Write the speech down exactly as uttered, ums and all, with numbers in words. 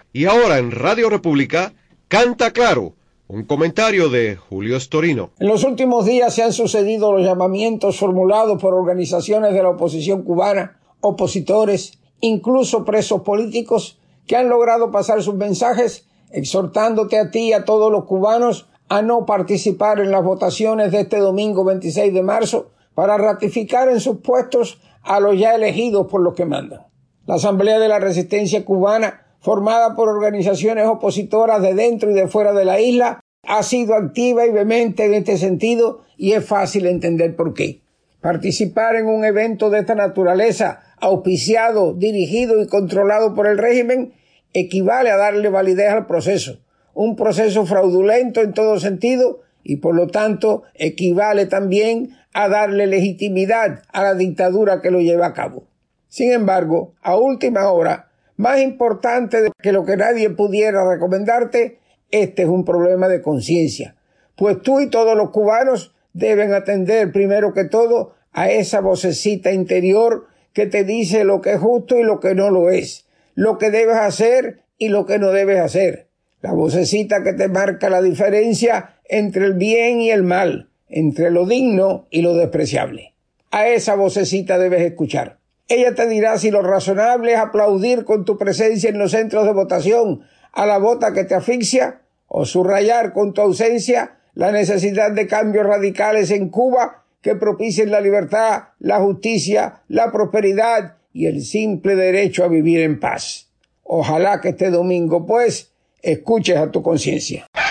Y ahora en Radio República, Canta Claro, un comentario de Julio Storino. En los últimos días se han sucedido los llamamientos formulados por organizaciones de la oposición cubana, opositores, incluso presos políticos, que han logrado pasar sus mensajes exhortándote a ti y a todos los cubanos a no participar en las votaciones de este domingo veintiséis de marzo para ratificar en sus puestos a los ya elegidos por los que mandan. La Asamblea de la Resistencia Cubana, formada por organizaciones opositoras de dentro y de fuera de la isla, ha sido activa y vehemente en este sentido y es fácil entender por qué. Participar en un evento de esta naturaleza, auspiciado, dirigido y controlado por el régimen, equivale a darle validez al proceso, un proceso fraudulento en todo sentido y por lo tanto equivale también a darle legitimidad a la dictadura que lo lleva a cabo. Sin embargo, a última hora, más importante que lo que nadie pudiera recomendarte, este es un problema de conciencia, pues tú y todos los cubanos deben atender primero que todo a esa vocecita interior que te dice lo que es justo y lo que no lo es, lo que debes hacer y lo que no debes hacer, la vocecita que te marca la diferencia entre el bien y el mal, entre lo digno y lo despreciable. A esa vocecita debes escuchar. Ella te dirá si lo razonable es aplaudir con tu presencia en los centros de votación a la bota que te asfixia o subrayar con tu ausencia la necesidad de cambios radicales en Cuba que propicien la libertad, la justicia, la prosperidad y el simple derecho a vivir en paz. Ojalá que este domingo, pues, escuches a tu conciencia.